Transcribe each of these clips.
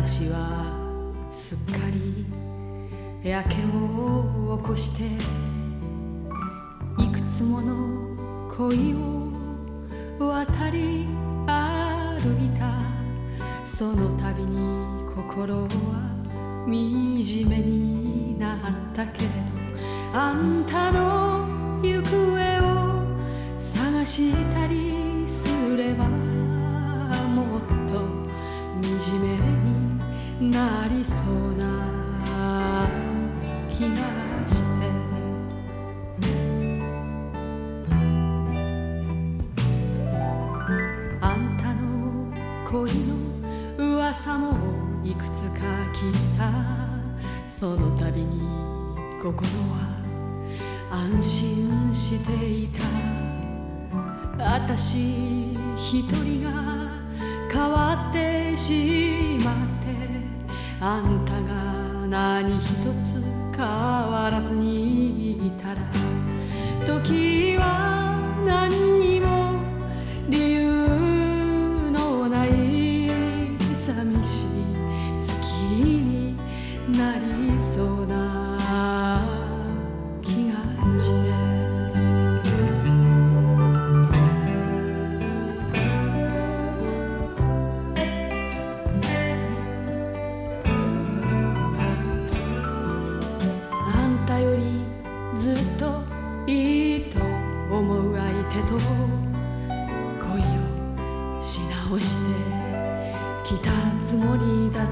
私はすっかり焼けを起こしていくつもの恋を渡り歩いた。その度に心は惨めになったけれど、あんたの行方を探したりすればもっと惨めになりそうな気がして、あんたの恋の噂もいくつか聞いた。その度に心は安心していた。私一人が変わってしまって、あんたが何一つ変わらずにいたら、時は何にも理由のない寂しい月になりそうな気がして、あんたよりずっといいと思う相手と恋をし直してきたつもりだった。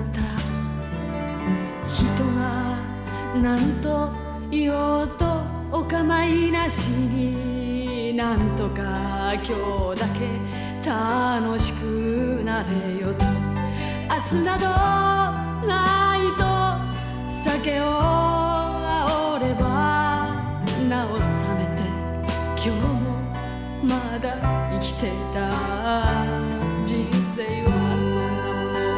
人が何と言おうとお構いなしに、なんとか今日だけ楽しくなれよと。明日などないと酒を煽ればなお冷めて、今日もまだ生きていた。人生はそんなもの。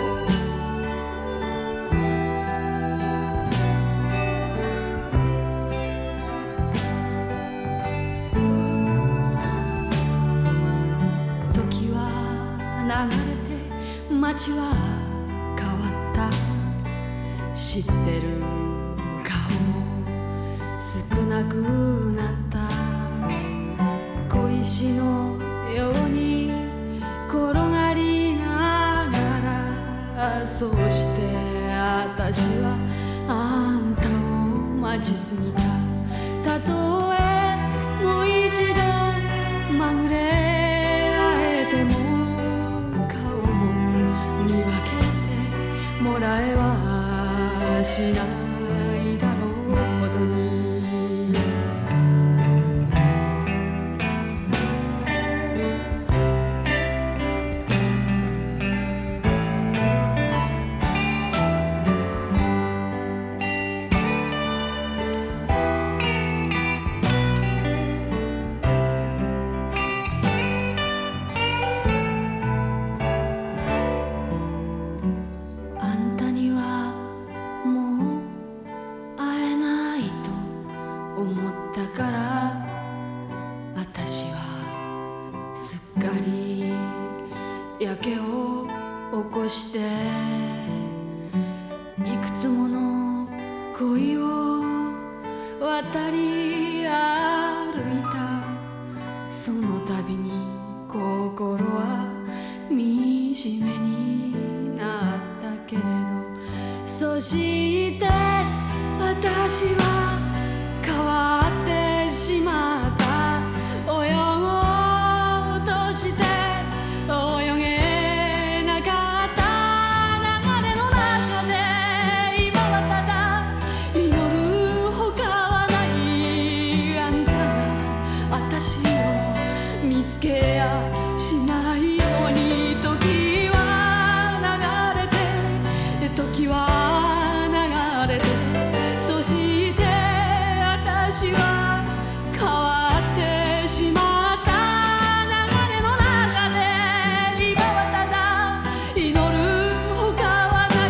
時は流れて街は変わった。知ってる顔も少なくなった。小石のように転がりながら、そうして私はあんたを待ちすぎた。たとえもう一度まぐれ会えても、顔も見分けてもらえはしないだろうほどに。だから私はすっかり焼けを起こして、いくつもの恋を渡り歩いた。その度に心は惨めになったけれど、そして私は変わってしまった。泳ごうとして泳げなかった流れの中で、今はただ祈るほかはない。あんたが私を見つけやしないように。時は流れて時は流れて、そして私は変わってしまった流れの中で、今はただ祈るほかはない。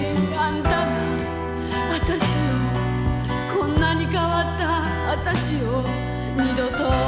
あんたが私を、こんなに変わった私を二度と